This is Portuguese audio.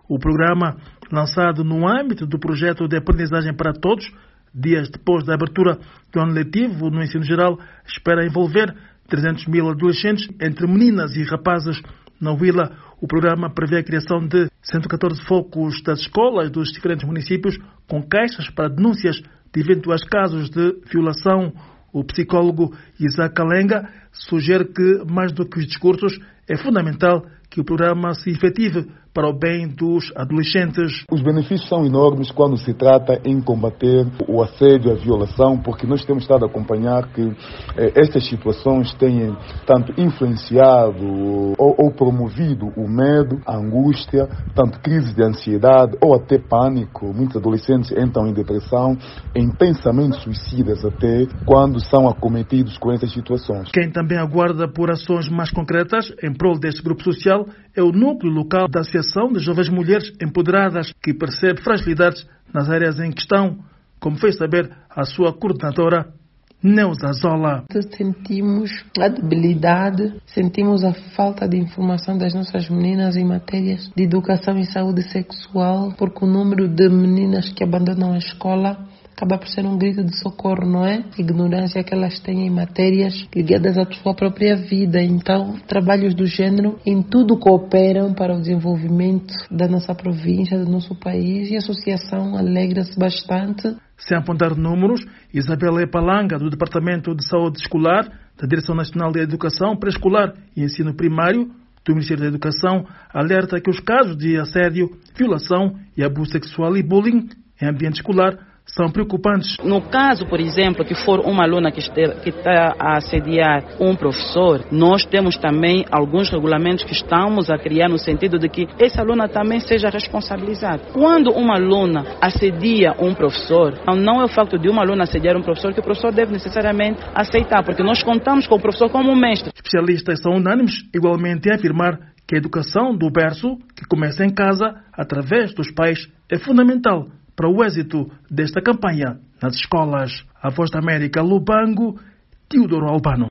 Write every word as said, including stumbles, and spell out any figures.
O programa, lançado no âmbito do projeto de aprendizagem para todos, dias depois da abertura do ano letivo no ensino geral, espera envolver trezentos mil adolescentes, entre meninas e rapazes. Na Vila, o programa prevê a criação de cento e catorze focos das escolas dos diferentes municípios, com caixas para denúncias de eventuais casos de violação. O psicólogo Isaac Kalenga sugere que, mais do que os discursos, é fundamental que o programa se efetive para o bem dos adolescentes. Os benefícios são enormes quando se trata em combater o assédio, a violação, porque nós temos estado a acompanhar que eh, estas situações têm tanto influenciado ou, ou promovido o medo, a angústia, tanto crise de ansiedade ou até pânico. Muitos adolescentes entram em depressão, em pensamentos suicidas até, quando são acometidos com essas situações. Quem também aguarda por ações mais concretas em prol deste grupo social é o núcleo local da Associação de Jovens Mulheres Empoderadas, que percebe fragilidades nas áreas em questão, como fez saber a sua coordenadora, Neuza Zola. Sentimos a debilidade, sentimos a falta de informação das nossas meninas em matérias de educação e saúde sexual, porque o número de meninas que abandonam a escola acaba por ser um grito de socorro, não é? A ignorância que elas têm em matérias ligadas à sua própria vida. Então, trabalhos do género em tudo cooperam para o desenvolvimento da nossa província, do nosso país, e a associação alegra-se bastante. Sem apontar números, Isabela Epalanga, do Departamento de Saúde Escolar, da Direção Nacional de Educação Pré-Escolar e Ensino Primário, do Ministério da Educação, alerta que os casos de assédio, violação e abuso sexual e bullying em ambiente escolar são preocupantes. No caso, por exemplo, que for uma aluna que está a assediar um professor, nós temos também alguns regulamentos que estamos a criar no sentido de que essa aluna também seja responsabilizada. Quando uma aluna assedia um professor, não é o facto de uma aluna assediar um professor que o professor deve necessariamente aceitar, porque nós contamos com o professor como um mestre. Especialistas são unânimes igualmente em afirmar que a educação do berço, que começa em casa, através dos pais, é fundamental para o êxito desta campanha nas escolas. A Voz da América, Lubango, Teodoro Albano.